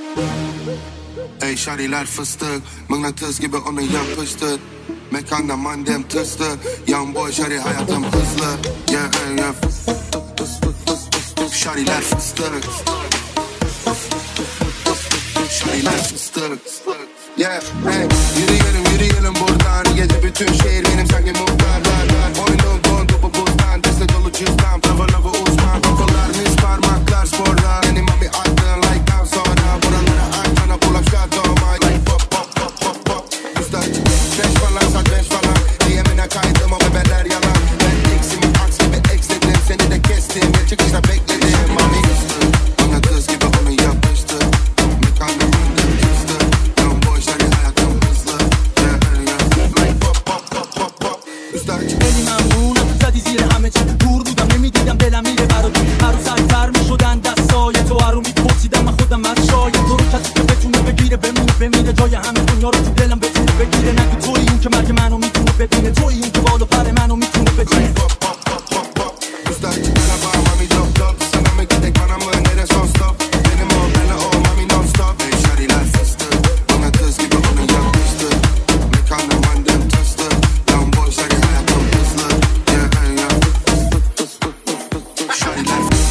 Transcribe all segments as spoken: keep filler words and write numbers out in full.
Ey şariler fıstık, mıknatıs gibi onu yapıştır. Mekanda mandem tıstık, young boy şari hayatım hızlı. Yeah yeah, şariler fıstık, şariler fıstık. Yeah, hey, yürüyelim yürüyelim buradan. Gece bütün şehir benim sanki muhtarlar. Oyunum dondu bu buzdan, deste dolu cüzdan. Tavırla bu uzman, kokular mis parmaklar sporlar. Benim mami aydın like'dan sonra. Buralara aktana pull up shot on my like pop pop pop pop pop. Üstad, beş falan sat beş falan. Diyemine kaydım o bebeler yalan. Ben eksimi aks gibi eksledim, seni de kestim. Ve çıkışta bekledim mami. Bana kız gibi onu yapıştı. Mekanda mandem kızdı. Young boy şari hayatım hızlı. Yeah yeah, like pop pop pop pop pop. Üstad, خیلی ممنونم زدی زیر همه چی دور بودم نمیدیدم دلم میره برات هر روز سرتر میشدن دستای تو هر رو میپرسیدم من خودم از شاید تو رو کسی که بتونه بگیره بمونه بمیره جای همه دنیا رو تو دلم بتونه بگیره نگو توی اون که مرگ منو میتونه ببینه توی اون که بالا پر منو میتونه بچینه Üstad, bana bağ mami drop top. Sana mı gidek bana mı nere son stop. Benim o benle o mami non stop. Ey şariler fıstık, bana kız gibi onu yapıştı. Mekanda mandem tıstı. Young boy şari hayatım hızlı. Yeah yeah, şariler fıstık.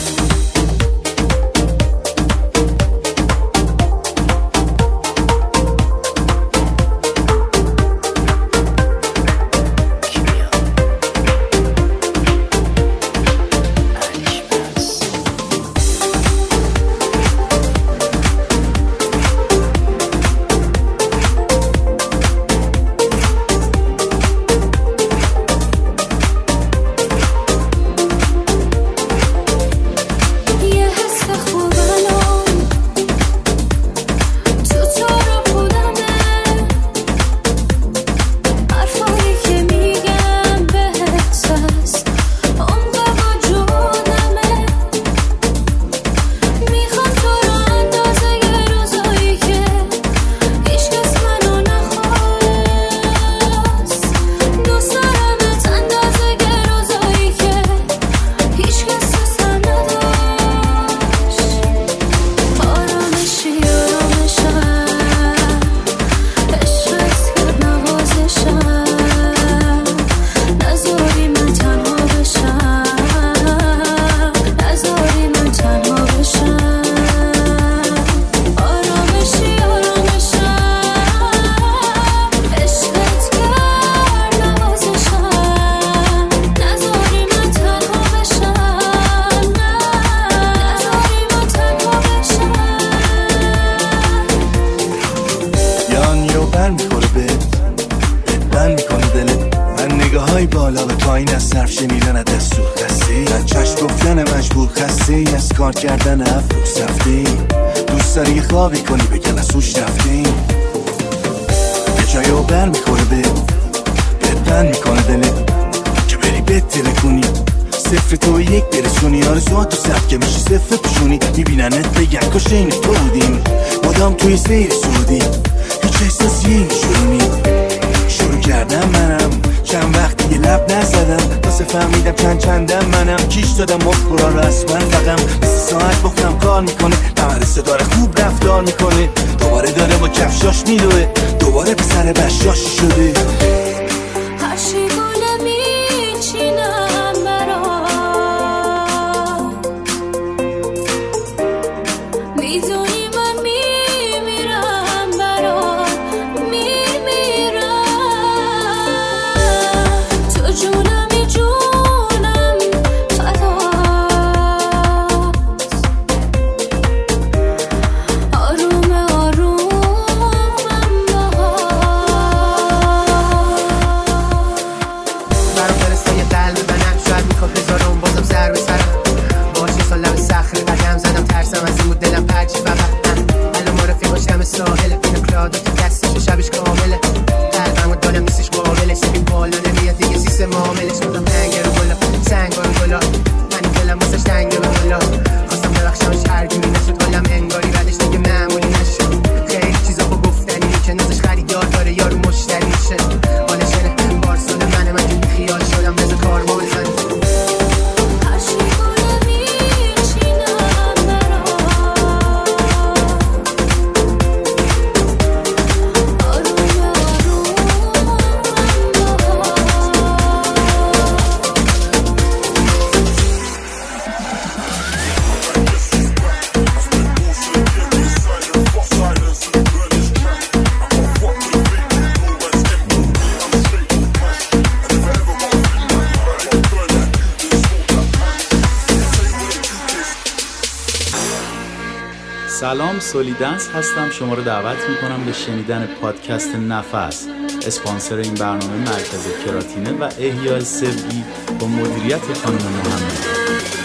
یه حس خوب الان تو تو رو خودمه حرفایی که میگم بهت هست عمق وجودمه میخوام تو رو اندازه یه روزایی که هیچکس منو نخواست دوست دارمت اندازه یه روزایی که هیچکس دوستم نداشت آرامشی آرامشم عشقت کرد نوازشم نذاری من تنها بشم نذاری من تنها بشم آرامشی آرامشم عشقت کرد نوازشم نذاری من تنها بشم نذاری من تنها بشم یان یو بر میخوره بهت بند میکنه دلت من نگاه های بالا به پایین از صرف شنیدن از سوخ خستی من چشم گفتن مجبور خستی از کار کردن افروز رفتی دوست داری یه خوابی کنی بگن از سوش رفتی یه جایو بر میخوره بهت بند میکنه دلت که بری بهتره کنی صفر تو یک برسونی آرزوات تو سبکه میشی صفر پشونی میبیننت بگن کاش این تو بودیم مدام توی سیر سعودی هیچ احساسیه نشونی شروع کردم منم چند وقت دیگه لب نزدم واسه فهمیدم چند چندم منم کیش دادم مخورا رو اصلا رقم سی ساعت بخونم کار میکنه مدرسه داره خوب رفتار میکنه دوباره داره با کفشاش میدوه دوباره پسر بشاشی شده هر چی گونه میچینم برات میدونی من میمیرم برات میمیرم تو جونمی جونم فداست آروم آرومم باهات برام فرستای قلب منم شاید میخواد بذارم بازم سر به سرم باشه سالم سخری قدم زدم ترسم از این بود دلم پرچی فقط الان معرفی باشم ساحل بینم کلادا تو دستش و شبش کامله قلبم و دالم نیستش قابلش ببین بالا نمیاد دیگه سیستم معاملش بودم هنگر و گلا سنگ و گلا من این دلم واسش تنگه به گلا خواستم ببخشمش هرگی نشد حالم انگاری بعدش دیگه معمولی نشد خیلی چیزا با گفتنی که نازش خریدار داره یارو مشتریشه حالش اینه بارسال منه من که خیال شدم بذار کار ما بزنیم هر چی گونه میچینم برات سلام، سولیدنس هستم. شما رو دعوت میکنم به شنیدن پادکست نفس. اسپانسر این برنامه مرکز کراتینه و احیاء سبگی با مدیریت خانم محمد.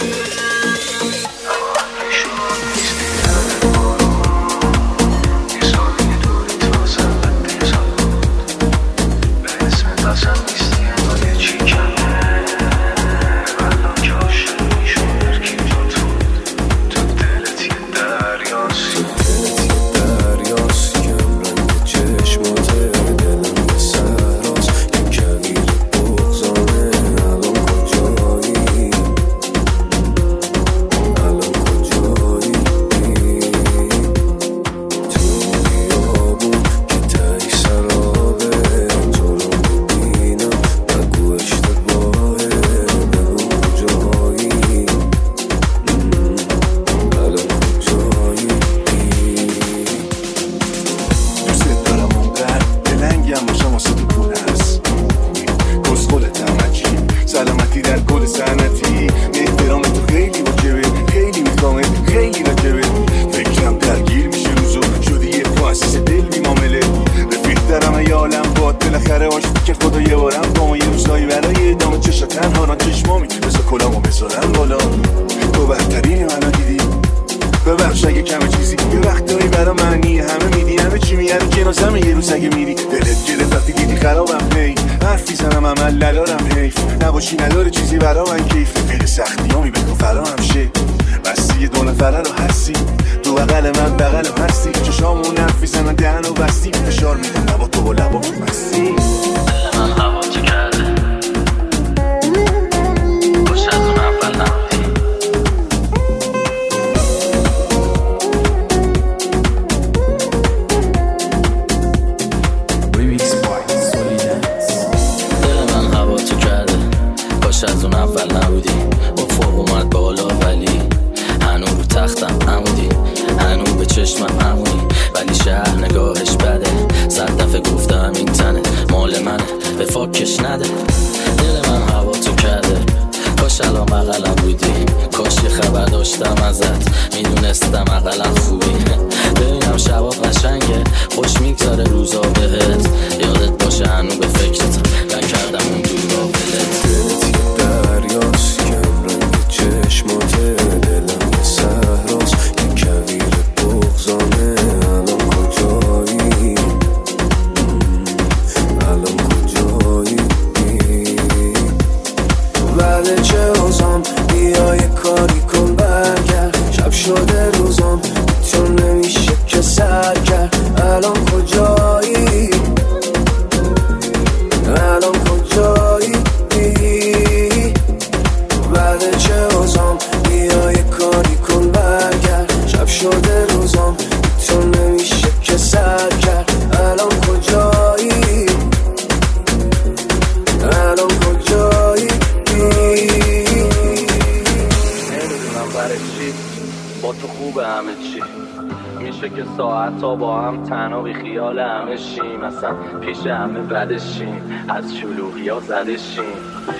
از شلوغی ها زده شیم،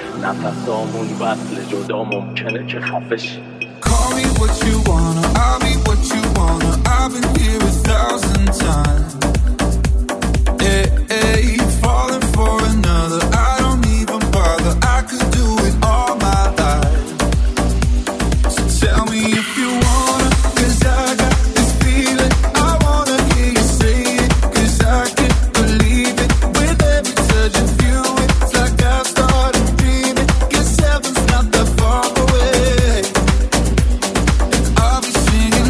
نفسامون وصل جدا ممکنه که خفه شیم. Call me what you wanna, I'll be what you wanna. I've been here a thousand times. Hey, hey, falling for another, I don't even bother. I could do it all my life. So tell me if you wanna, 'cause I got this feeling. I wanna hear you say it, 'cause I can't believe it. With every touch of you, it's like I've started dreaming. 'Cause heaven's not that far away. I'll be singing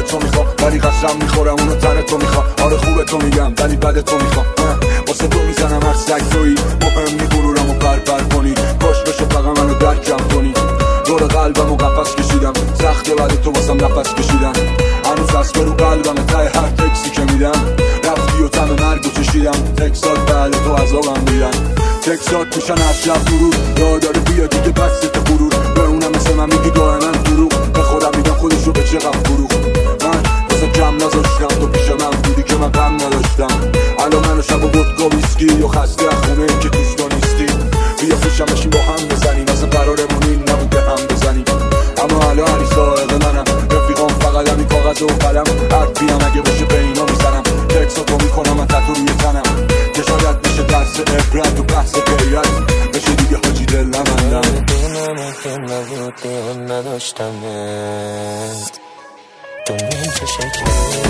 تو میخوام ولی قسم میخورم اونو تن تو میخوام. آره خوبه تو میگم ولی بد تو میخوام. واسه تو میزنم هر سگ تویی، مهم نی غرورم و پر پر کنی. کاش بشه فقط منو درکم کنی. دور قلبم و قفص کشیدم، سخته ولی تو واسم نفس کشیدم. هنوز هست برو قلبم ته هر تکسی که میدم. رفتی و تم مرگو چشیدم، تکسات بله تو عذابم دیدن. تکسات میشن از شب درود، یاداره بیا دیگه بس ست غرور. به اونم مثل من میگی دائما دروغ، به خودم میگم خودشو به چقدر فروغ. من واسه کم نذاشتم تو پیش من بودی که من غم نداشتم. الان منو شب و ودکا ویسکی و خسته خونه که توش تو نیستی. بیا پیشم بشیم با هم بزنیم، اصلا قرارمون این نبود به هم بزنیم. اما الان علی سائق منم، رفیقام فقط همین کاغذ و قلم. حرفیم اگه باشه به اینا میزنم، تکساتو میکنم من تتو روی تنم. که شاید بشه درس عبرت و بحث غیرت، بشه دیگه حاجی دل نمندم. بدونم که نبود دیون نداشتمت، دنیا که شکل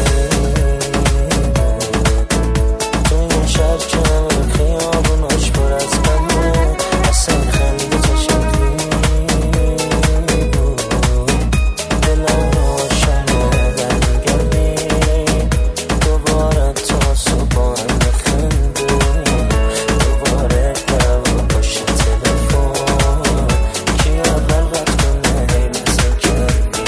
تو این شهر که همه خیابوناش پر از غمه. اصلا خنده تو شکلی بود، دلم روشنه برمیگردی دوباره تا صبح بخنده. دوباره دوا پشت تلفن کی اول وقت کنه هی مثل کردی.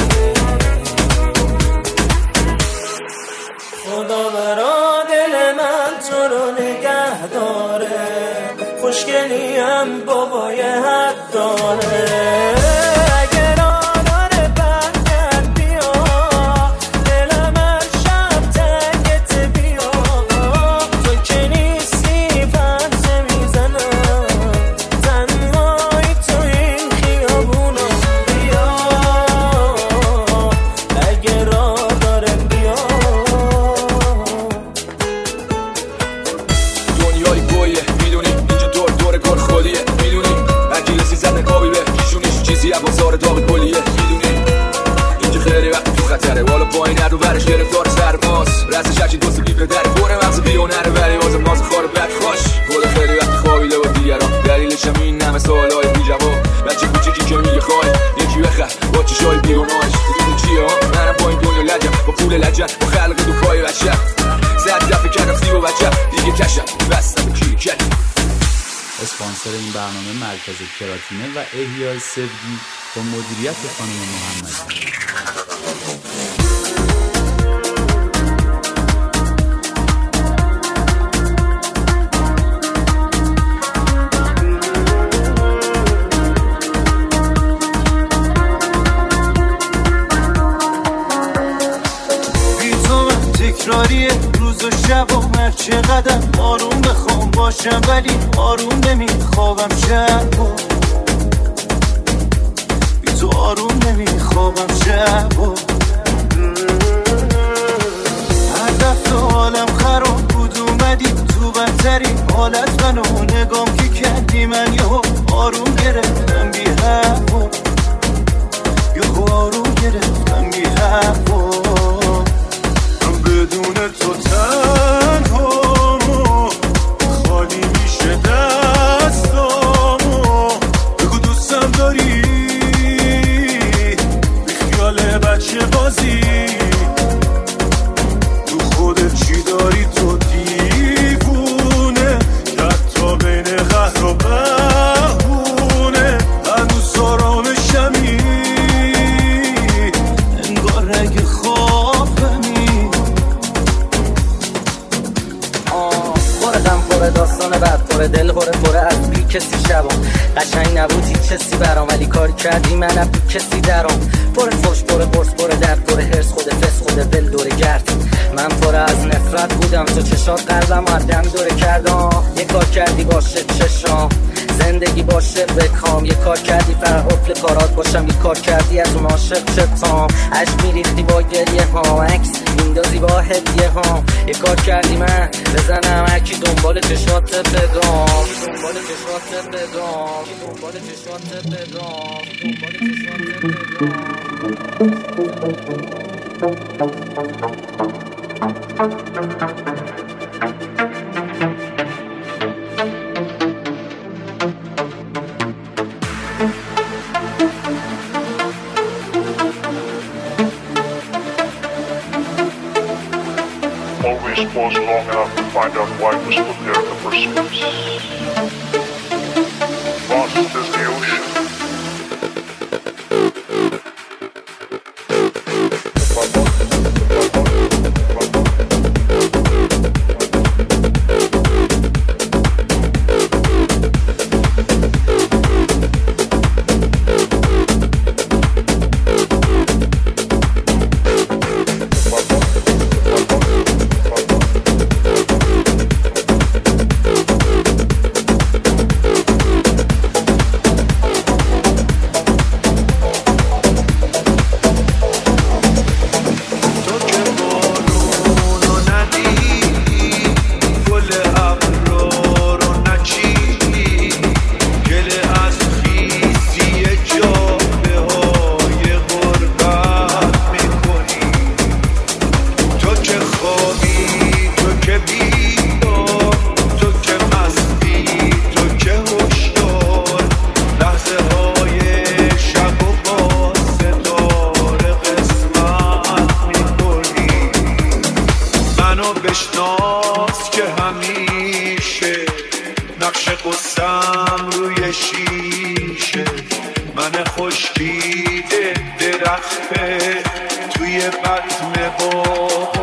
خدا برا دل من تو رو نگه داره، خوشگلیم بابای حد داره. اگر آناره برگرد بیا، دلم هر شب تنگت بیا. تو که نیستی پرسه میزنم، تنهایی تو این خیابونا. بیا اگر راه داره بیا. دنیای گویه میدونی، اینجا دور دور کار خودیه میدونی. اگیلسی زن قابی به کشونیش چیزی بازار داغ گلیه میدونی. اینجا خیلی وقت تو خطره، والا پایین رو برش گرفتار سرماس. رسش هرچی دوستی بی پدره بره مغز بیونره، ولی بازم ماز خار بد خوش. خدا خیلی وقت خوابیده با دیگران، دلیلش هم این همه سوالای بی جواب. بچه کوچیکی که میگه خواهی یکی بخر با چشای بیگناهش. میدونی چیه ها منم با این دنیا لجم، با پول لجم، با خلق دو پای بچه. زد دفعه کردم سی و بچه دیگه کشم بستم کی کردم. اسپانسر این برنامه مرکز کراتینه و احیای سفگی با مدیریت خانم محمدی. تکراریه روز و شب و هر چقدر آروم بخوام باشم، ولی آروم نمیخوابم شب و بی تو آروم نمیخوابم شب و هر دفعه حالم خراب بود اومدی تو بدترین حالت منو نگام که کردی. من یهو آروم گرفتم بی حرف و یهو آروم گرفتم بی حرف و بدون تو تنهامو خالی میشه دستامو. بگو دوستم داری بی خیال بچه بازی، تو خودت چی داری تو دیوونه که حتی بین قهر و بهونه هنوز آرامشمی. انگار اگه خوابمی پر داستان بعد پر دل پر پر از بی کسی شبام. قشنگ نبود هیچ کسی برام، ولی کار کردی من از بی کسی درام. پر فوش پر برس پر درد پر هرس، خود فس خود دل دور گرد. من پر از نفرت بودم، تو چشات قلبم آدم دوره کردم. یه کار کردی باشه چشام، زندگی باشه بکام. یه کار کردی فقط افل کارات باشم، یه کار کردی از اون عاشق شتام. عشق میریختی با گریه ها، عکس میندازی با هدیه ها. یه کار کردی من بزنم هرکی دنبال چشات بدام، دنبال چشات بدام، دنبال چشات بدام، دنبال چشات بدام. always pause long enough to find out why it was put there in the first place. Vast is the ocean. بشناس که همیشه نقش قصم روی شیشه من خشکیده درخته توی بطن با